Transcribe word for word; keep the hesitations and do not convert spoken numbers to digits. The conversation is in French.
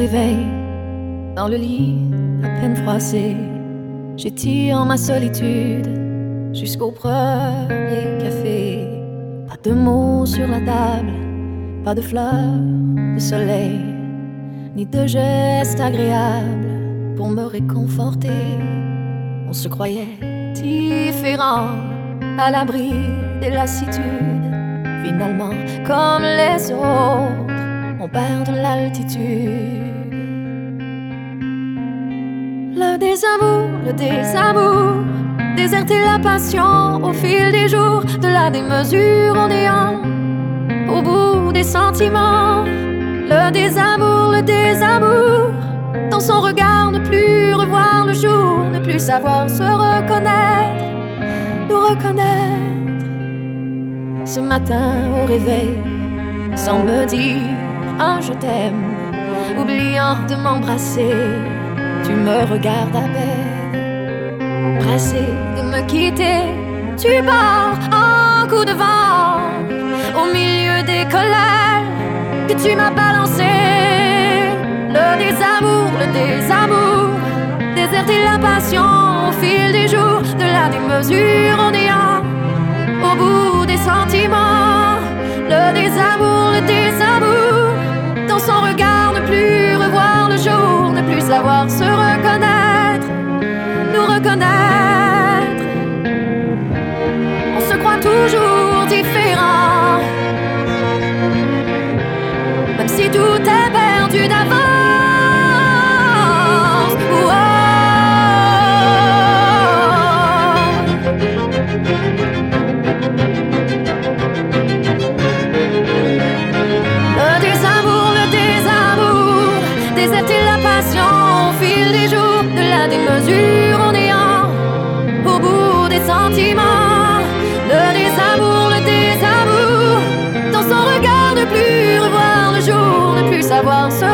réveil, dans le lit à peine froissé, j'étire ma solitude jusqu'au premier café. Pas de mots sur la table, pas de fleurs de soleil, ni de gestes agréables pour me réconforter. On se croyait différents, à l'abri des lassitudes. Finalement, comme les autres, on perd de l'altitude. Le désamour, le désamour, déserter la passion au fil des jours, de la démesure en néant, au bout des sentiments. Le désamour, le désamour, dans son regard ne plus revoir le jour, ne plus savoir se reconnaître, nous reconnaître. Ce matin au réveil, sans me dire un je t'aime, oubliant de m'embrasser, tu me regardes à peine. Pressé de me quitter, tu pars en coup de vent, au milieu des colères que tu m'as balancées. Le désamour, le désamour, déserter la passion au fil des jours, de la démesure en néant, au bout des sentiments. Le désamour, le désamour, dans son regard ne plus revoir le jour, ne plus savoir se reconnaître, nous reconnaître. On se croit toujours différent, même si tout est perdu d'avance. Oh, oh. Le désamour, le désamour, déserter la passion au fil des jours, de la démesure en néant, au bout des sentiments. Le désamour, le désamour, dans son regard ne plus revoir le jour, ne plus savoir se